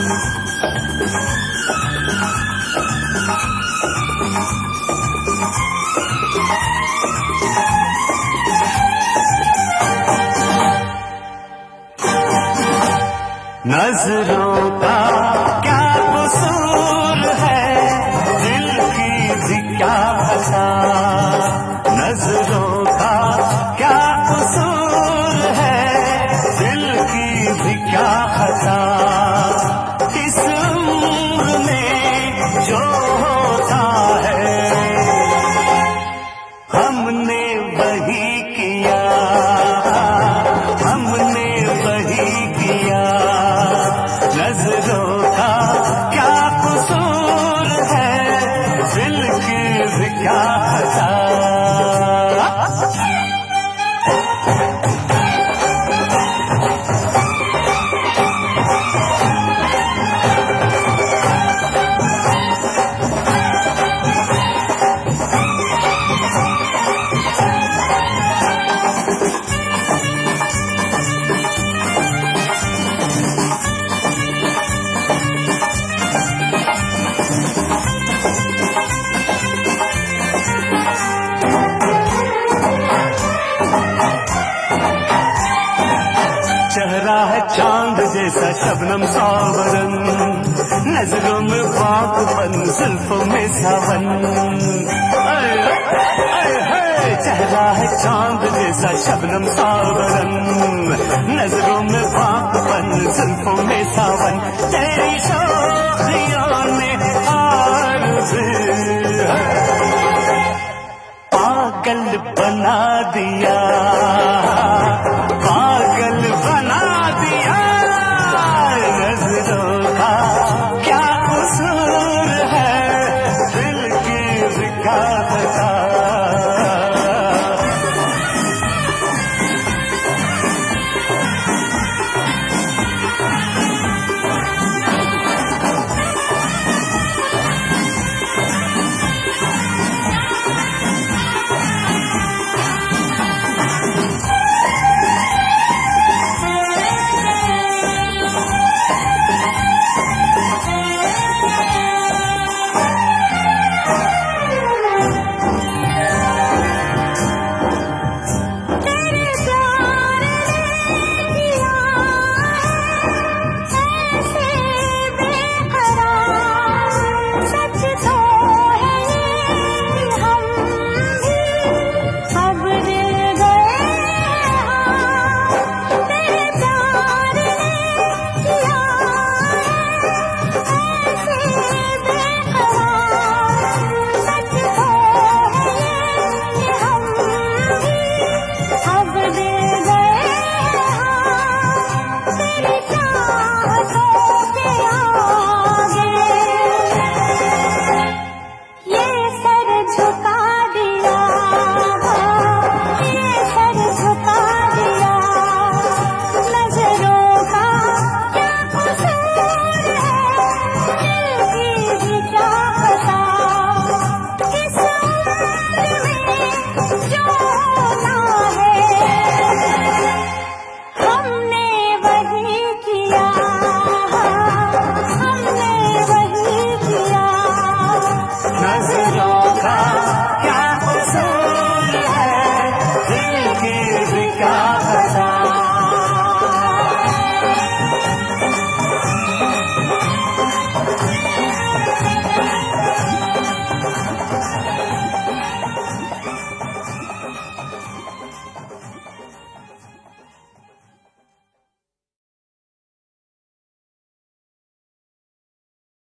नजरों का क्या कसूर है, दिल की भी क्या खता। नजरों का क्या कसूर है, दिल की भी क्या खता। इस उम्र में जो होता है हमने वही किया, हमने वही किया। नजरों का क्या कसूर है, दिल की भी क्या खता। चेहरा है चांद जैसा शबनम सावरन, नजरों में बागपन जुल्फों में सावन। चेहरा है चांद जैसा शबनम सावरन, नजरों में बागपन जुल्फों में सावन। तेरी शोखियों ने पागल बना दिया।